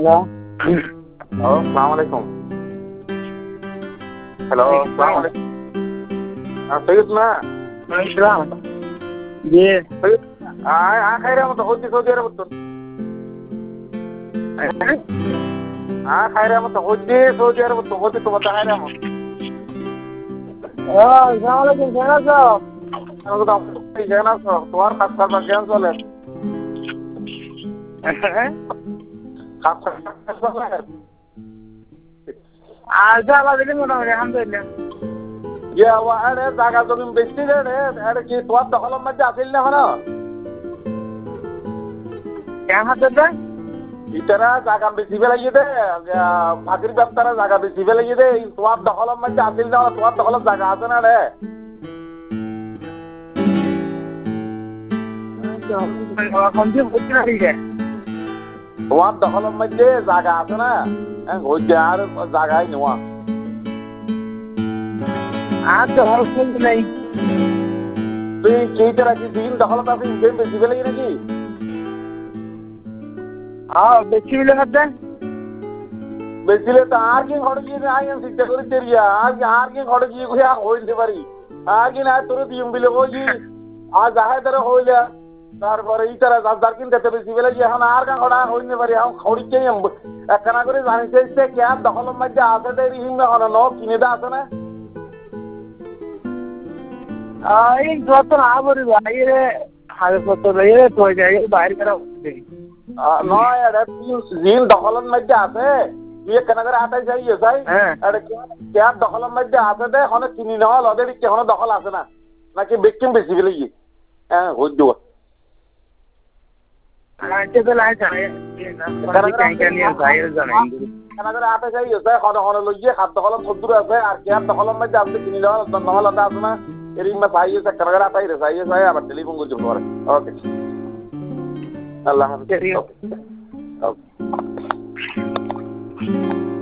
Hello अस्सलाम वालेकुम। Hello अस्सलाम वालेकुम। सैयद ना जी खैर मत होती सऊदी अरब तो खैर मत होती सऊदी अरब तो होती तो बता खैर मत अस्सलाम वालेकुम কেমন আছো? আমি তো কেন আছো তোমার খাস খাস কেন চলে খাস খাস চলে আজ আলাদা মোটামুটি আলহামদুলিল্লাহ ইয়া ওয়ারে জায়গা জমি বেশি রে আরে কি তোমার দখলের মধ্যে আসিল না হলো কেমন হাতে ইতারা জায়গা বেশি ফেলাইয়ে দে ফাঁকির ব্যবসারা জায়গা বেশি ফেলাইয়ে দে তোমার দখলের মধ্যে আসিল না তোমার দখলের জায়গা আছে না রে কমছে বুঝতে না ঠিক আছে তোমার দখলের মধ্যে জায়গা আছে না হইতে আর জায়গায় নেওয়া আর তো ভালো শুনতে নেই তুই কেইটা রাখি দিন দখলত আছে ইনকেম বেশি ফেলাই নাকি বেশি মিলে হাতে বেশিলে তো আর কি ঘরে গিয়ে আই আমি চিন্তা করে তেরিয়া আর কি ঘরে গিয়ে ঘুরে হইতে পারি আর কি না তোর দিম বিলে ওই আর যাহাই ধরে হইলে তারপরে এই তারা যার কিনতে বেশি ফেলাই এখন আর কাঁ ঘোড়া হইতে পারি এখন খড়িকে একখানা করে জানিছে কে আর দখলের মধ্যে আছে দেরি হিম এখন ন কিনে দে আছে না এই যত না বলি বাইরে হাজার কত বাইরে তো যায় বাইরে করা নয় এটা জিন দখলের মধ্যে আছে তুই কেন করে আটাই যাই চাই কে দখলের মধ্যে আছে দে এখন কিনি নেওয়া লদের কেন দখল আছে না নাকি বেকিম বেশি ফেলে গিয়ে হ্যাঁ হই দেবো আটা চাই হনে হনে লইয়ে খাদ্য দখলত কদ্দুর আছে আর কে দখলের মধ্যে আপনি কিনি নেওয়া নহল আছে না এরকম চাই কেন করে আটাই রে চাই আবার টেলিফোন করতে পারে ওকে আল্লাহ হাফেজ।